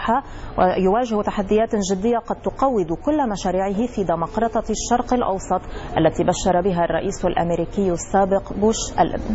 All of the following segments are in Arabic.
الدوحة، ويواجه تحديات جدية قد تقوض كل مشاريعه في ديمقراطية الشرق الأوسط التي بشر بها الرئيس الأمريكي السابق بوش الابن.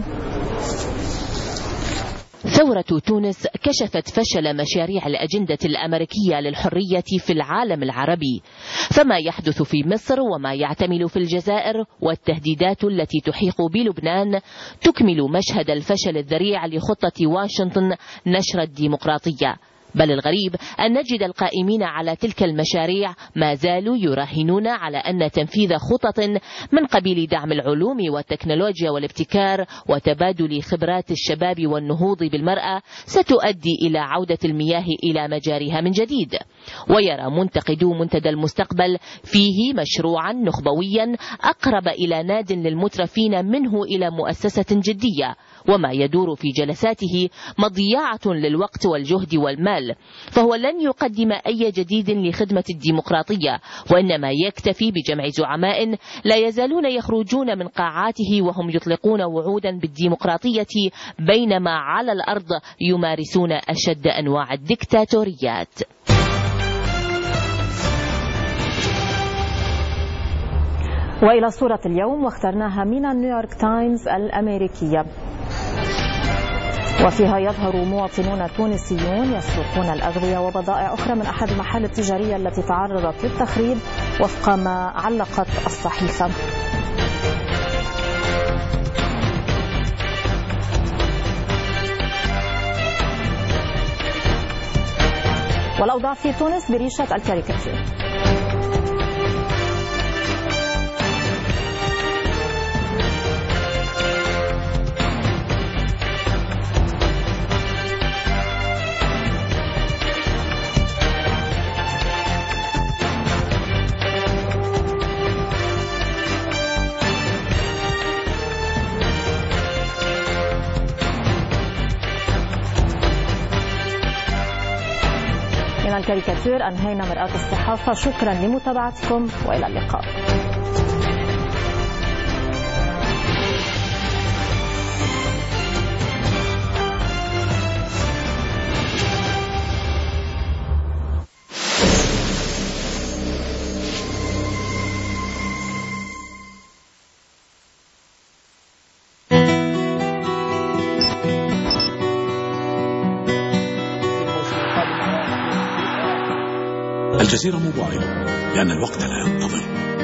ثورة تونس كشفت فشل مشاريع الأجندة الأمريكية للحرية في العالم العربي، فما يحدث في مصر وما يعتمل في الجزائر والتهديدات التي تحيق بلبنان تكمل مشهد الفشل الذريع لخطة واشنطن نشر الديمقراطية. بل الغريب أن نجد القائمين على تلك المشاريع ما زالوا يراهنون على أن تنفيذ خطط من قبيل دعم العلوم والتكنولوجيا والابتكار وتبادل خبرات الشباب والنهوض بالمرأة ستؤدي إلى عودة المياه إلى مجاريها من جديد. ويرى منتقدو منتدى المستقبل فيه مشروعا نخبويا أقرب إلى ناد للمترفين منه إلى مؤسسة جدية، وما يدور في جلساته مضيعة للوقت والجهد والمال، فهو لن يقدم أي جديد لخدمة الديمقراطية، وإنما يكتفي بجمع زعماء لا يزالون يخرجون من قاعاته وهم يطلقون وعودا بالديمقراطية بينما على الأرض يمارسون أشد أنواع الدكتاتوريات. وإلى صورة اليوم واخترناها من نيويورك تايمز الأمريكية، وفيها يظهر مواطنون تونسيون يسرقون الأغذية وبضائع أخرى من أحد المحال التجارية التي تعرضت للتخريب وفق ما علقت الصحيفة. والأوضاع في تونس بريشة الكاريكاتير. من الكاريكاتير أنهينا مرآة الصحافة. شكرا لمتابعتكم وإلى اللقاء. الجزيرة موبايل، لأن الوقت لا ينتظر.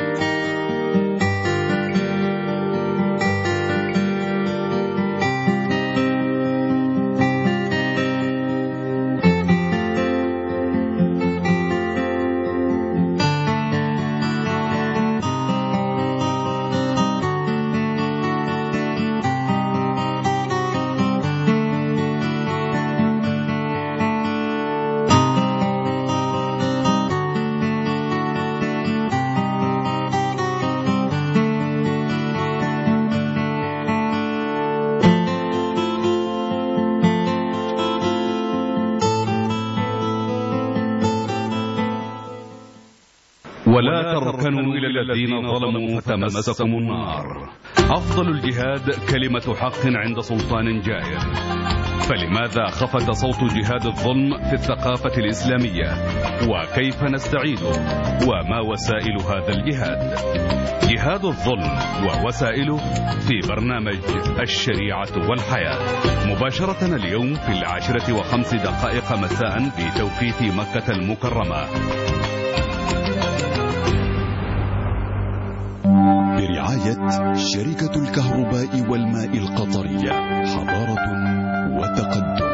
ولا تركنوا إلى الذين ظلموا فتمسكم النار. أفضل الجهاد كلمة حق عند سلطان جائر. فلماذا خفت صوت جهاد الظلم في الثقافة الإسلامية؟ وكيف نستعيده؟ وما وسائل هذا الجهاد؟ جهاد الظلم ووسائله في برنامج الشريعة والحياة، مباشرة اليوم في 10:05 مساء بتوقيت مكة المكرمة. برعاية شركة الكهرباء والماء القطرية، حضارة وتقدم.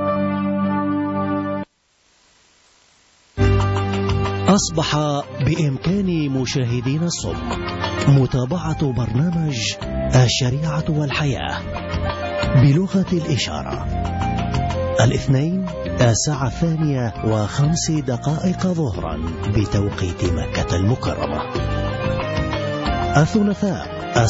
أصبح بإمكان مشاهدين الصبح متابعة برنامج الشريعة والحياة بلغة الإشارة الاثنين 2:05 ظهرا بتوقيت مكة المكرمة، الثلاثاء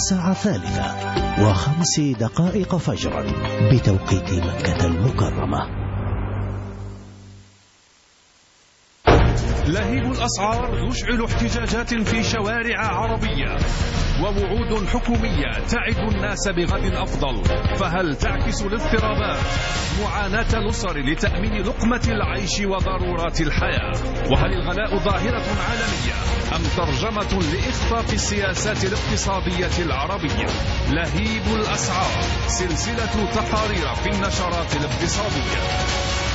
3:05 فجرا بتوقيت مكة المكرمة. لهيب الأسعار يشعل احتجاجات في شوارع عربية، ووعود حكومية تعد الناس بغد أفضل. فهل تعكس الاضطرابات معاناة الأسر لتأمين لقمة العيش وضرورات الحياة؟ وهل الغلاء ظاهرة عالمية أم ترجمة لإخفاق السياسات الاقتصادية العربية؟ لهيب الأسعار، سلسلة تقارير في النشرات الاقتصادية.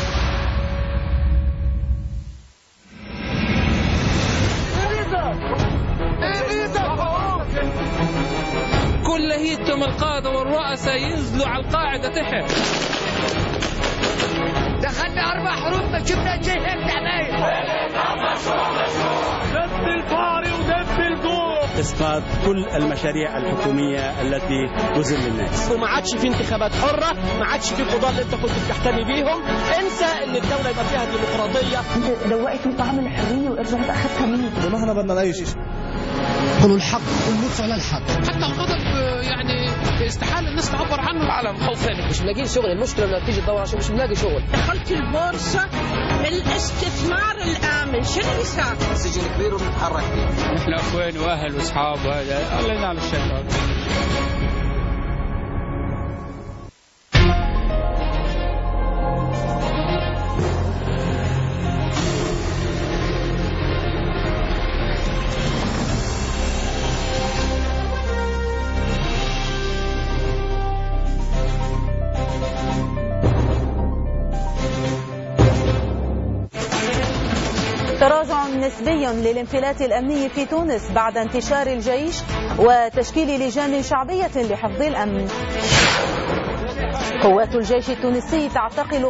كل هيتم القادة والرؤساء ينزلوا على القاعدة تحت. دخلنا 4 حروب ما شفنا شيء هيك تعمل. دب الفاري ودب الجوع. إسقاط كل المشاريع الحكومية التي تذل الناس. وما عادش في انتخابات حرة، ما عادش في قضاة اللي انت كنت بتحتمي بيهم. انسى ان الدولة يبقى فيها ديمقراطية. انت دوقت من طعم الحرية ورجعت اخذتها منك. ما احنا بدنا نعيش. قولوا الحق والندفع للحق. حتى الغضب يعني استحالة الناس تعبر عنه. العالم خوفانك، مش لاقيين شغل. المشكلة لما تيجي تدور عشان مش لاقي شغل. دخلت البورصة الاستثمار الآمن، شو اللي صار؟ سجن كبير وبنتحرك فيه. نحن اخوان واهل واصحاب وهذا الله ينال الشر. تراجع نسبي للانفلات الأمني في تونس بعد انتشار الجيش وتشكيل لجان شعبية لحفظ الأمن. قوات الجيش التونسي تعتقل